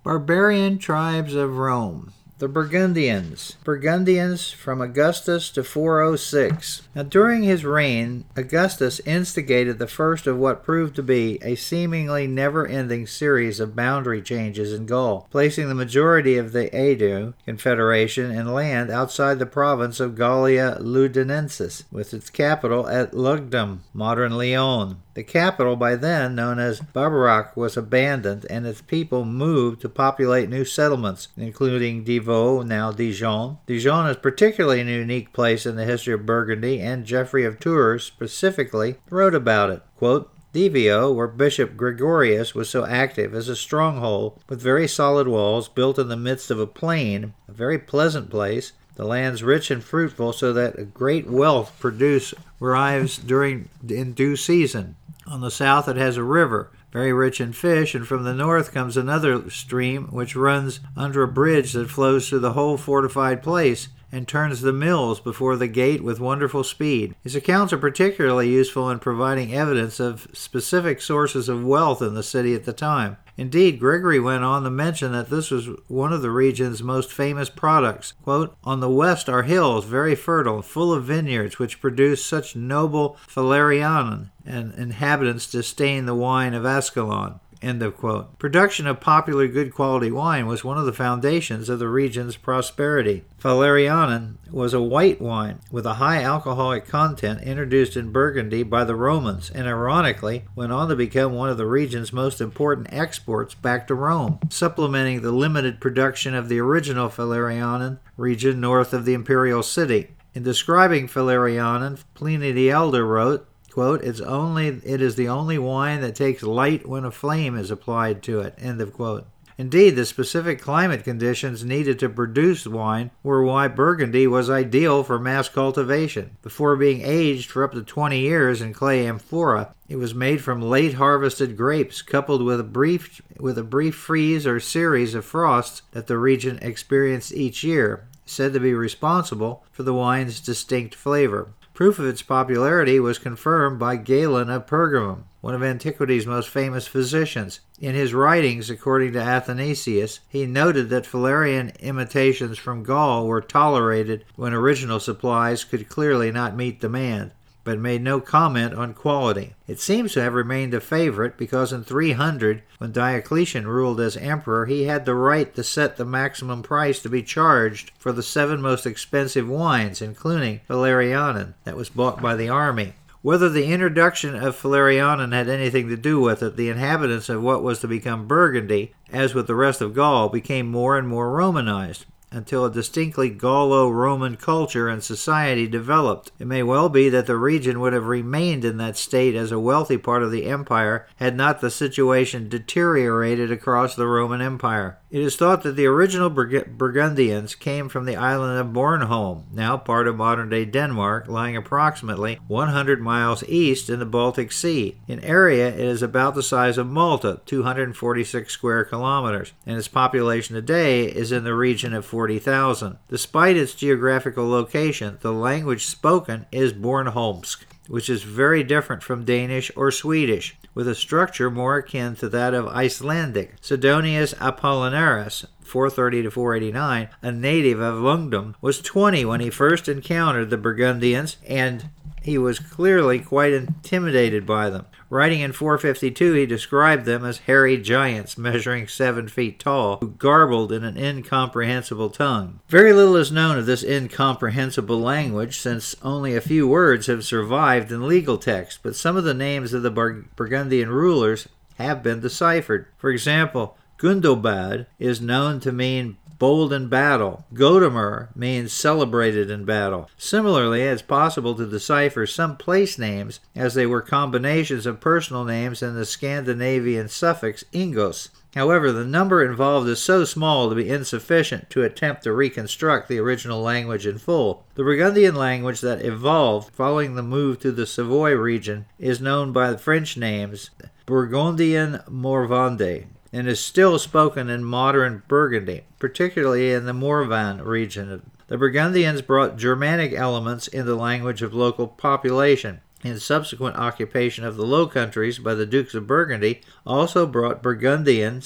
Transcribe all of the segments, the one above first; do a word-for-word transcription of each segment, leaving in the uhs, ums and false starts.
Barbarian tribes of Rome. The Burgundians. Burgundians from Augustus to four oh six. Now, during his reign, Augustus instigated the first of what proved to be a seemingly never-ending series of boundary changes in Gaul, placing the majority of the Aedu Confederation in land outside the province of Gallia Ludinensis, with its capital at Lugdunum, modern Lyon. The capital, by then known as Barbarac, was abandoned, and its people moved to populate new settlements, including Devaux, now Dijon. Dijon is particularly a unique place in the history of Burgundy, and Geoffrey of Tours specifically wrote about it. Quote, Devaux, where Bishop Gregorius was so active, is a stronghold with very solid walls built in the midst of a plain, a very pleasant place. The land's rich and fruitful, so that a great wealth produce arrives during in due season. On the south it has a river, very rich in fish, and from the north comes another stream which runs under a bridge that flows through the whole fortified place and turns the mills before the gate with wonderful speed. His accounts are particularly useful in providing evidence of specific sources of wealth in the city at the time. Indeed, Gregory went on to mention that this was one of the region's most famous products. Quote, on the west are hills very fertile, full of vineyards, which produce such noble Valerianan, and inhabitants disdain the wine of Ascalon. End of quote. Production of popular good quality wine was one of the foundations of the region's prosperity. Valerianan was a white wine with a high alcoholic content introduced in Burgundy by the Romans, and ironically went on to become one of the region's most important exports back to Rome, supplementing the limited production of the original Valerianan region north of the imperial city. In describing Valerianan, Pliny the Elder wrote, quote, it's only, it is the only wine that takes light when a flame is applied to it, end of quote. Indeed, the specific climate conditions needed to produce wine were why Burgundy was ideal for mass cultivation. Before being aged for up to twenty years in clay amphora, it was made from late harvested grapes, coupled with a brief, with a brief freeze or series of frosts that the region experienced each year, said to be responsible for the wine's distinct flavor. Proof of its popularity was confirmed by Galen of Pergamum, one of antiquity's most famous physicians. In his writings, according to Athanasius, he noted that Valerian imitations from Gaul were tolerated when original supplies could clearly not meet demand, but made no comment on quality. It seems to have remained a favorite because in three hundred, when Diocletian ruled as emperor, he had the right to set the maximum price to be charged for the seven most expensive wines, including Valerianan, that was bought by the army. Whether the introduction of Valerianan had anything to do with it, the inhabitants of what was to become Burgundy, as with the rest of Gaul, became more and more Romanized, until a distinctly Gallo-Roman culture and society developed. It may well be that the region would have remained in that state as a wealthy part of the empire had not the situation deteriorated across the Roman Empire. It is thought that the original Burg- Burgundians came from the island of Bornholm, now part of modern-day Denmark, lying approximately one hundred miles east in the Baltic Sea. In area, it is about the size of Malta, two hundred forty-six square kilometers, and its population today is in the region of forty thousand. Despite its geographical location, the language spoken is Bornholmsk, which is very different from Danish or Swedish, with a structure more akin to that of Icelandic. Sidonius Apollinaris, four thirty to four eighty-nine, a native of Lugdunum, was twenty when he first encountered the Burgundians, and he was clearly quite intimidated by them. Writing in four fifty-two, he described them as hairy giants measuring seven feet tall, who garbled in an incomprehensible tongue. Very little is known of this incomprehensible language, since only a few words have survived in legal text, but some of the names of the Bur- Burgundian rulers have been deciphered. For example, Gundobad is known to mean bold in battle. Gothamur means celebrated in battle. Similarly, it's possible to decipher some place names as they were combinations of personal names and the Scandinavian suffix ingos. However, the number involved is so small to be insufficient to attempt to reconstruct the original language in full. The Burgundian language that evolved following the move to the Savoy region is known by the French names Burgundian Morvande, and is still spoken in modern Burgundy, particularly in the Morvan region. The Burgundians brought Germanic elements in the language of local population, and subsequent occupation of the Low Countries by the Dukes of Burgundy also brought Burgundians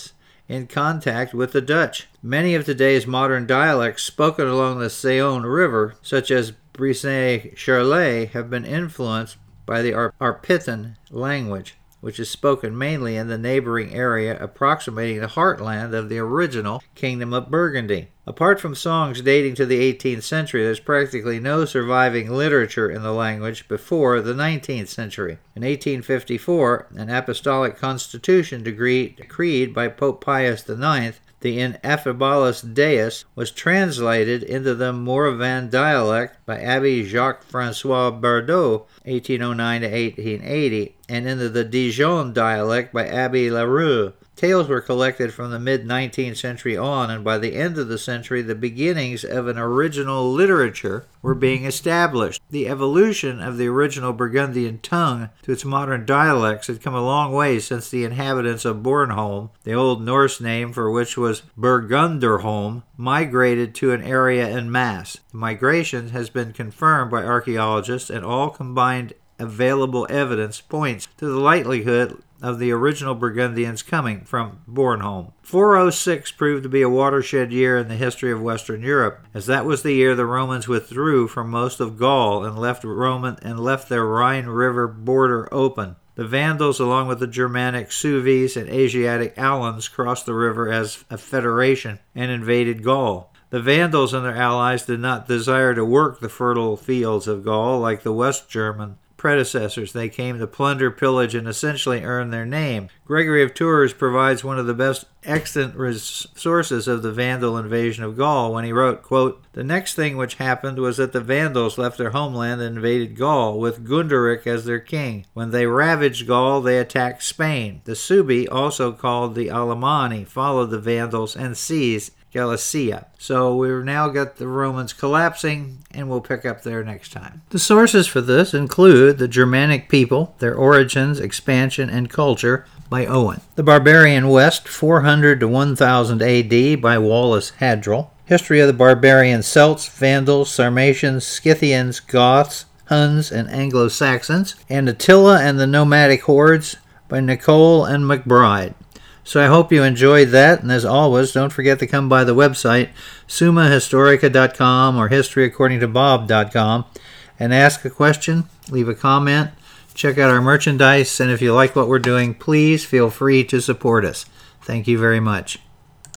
in contact with the Dutch. Many of today's modern dialects spoken along the Saône River, such as Brisay-Charolais, have been influenced by the Arpitan language, which is spoken mainly in the neighboring area approximating the heartland of the original Kingdom of Burgundy. Apart from songs dating to the eighteenth century, there's practically no surviving literature in the language before the nineteenth century. In eighteen fifty-four, an apostolic constitution decreed by Pope Pius the ninth, the Ineffabilis Deus, was translated into the Moravan dialect by Abbé Jacques-François Bardot, eighteen oh nine to eighteen eighty, and into the Dijon dialect by Abbé Larue. Tales were collected from the mid-nineteenth century on, and by the end of the century, the beginnings of an original literature were being established. The evolution of the original Burgundian tongue to its modern dialects had come a long way since the inhabitants of Bornholm, the Old Norse name for which was Burgunderholm, migrated to an area en masse. The migration has been confirmed by archaeologists, and all combined available evidence points to the likelihood of the original Burgundians coming from Bornholm. four oh six proved to be a watershed year in the history of Western Europe, as that was the year the Romans withdrew from most of Gaul and left Roman and left their Rhine River border open. The Vandals, along with the Germanic Sueves and Asiatic Alans, crossed the river as a federation and invaded Gaul. The Vandals and their allies did not desire to work the fertile fields of Gaul like the West German predecessors. They came to plunder, pillage, and essentially earn their name. Gregory of Tours provides one of the best extant sources of the Vandal invasion of Gaul when he wrote, quote, "The next thing which happened was that the Vandals left their homeland and invaded Gaul, with Gunderic as their king. When they ravaged Gaul, they attacked Spain. The Suebi, also called the Alemanni, followed the Vandals and seized Galicia." So we've now got the Romans collapsing, and we'll pick up there next time. The sources for this include The Germanic People, Their Origins, Expansion, and Culture by Owen. The Barbarian West, four hundred to one thousand A D by Wallace Hadrill. History of the Barbarian Celts, Vandals, Sarmatians, Scythians, Goths, Huns, and Anglo-Saxons. And Attila and the Nomadic Hordes by Nicole and McBride. So I hope you enjoyed that, and as always, don't forget to come by the website, summa historica dot com or history according to bob dot com, and ask a question, leave a comment, check out our merchandise, and if you like what we're doing, please feel free to support us. Thank you very much.